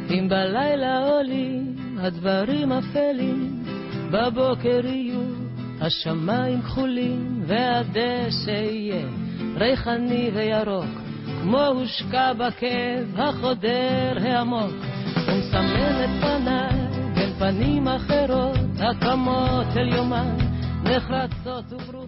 אם בלילה עולים הדברים אפלים, בבוקר יהיו השמיים כחולים, והדשא יהיה ריחני וירוק, כמו הושקע בכאב החודר העמוק, ומסמן את פניי בין פנים אחרות, הקמות אל יומן, נחרצות וברורות.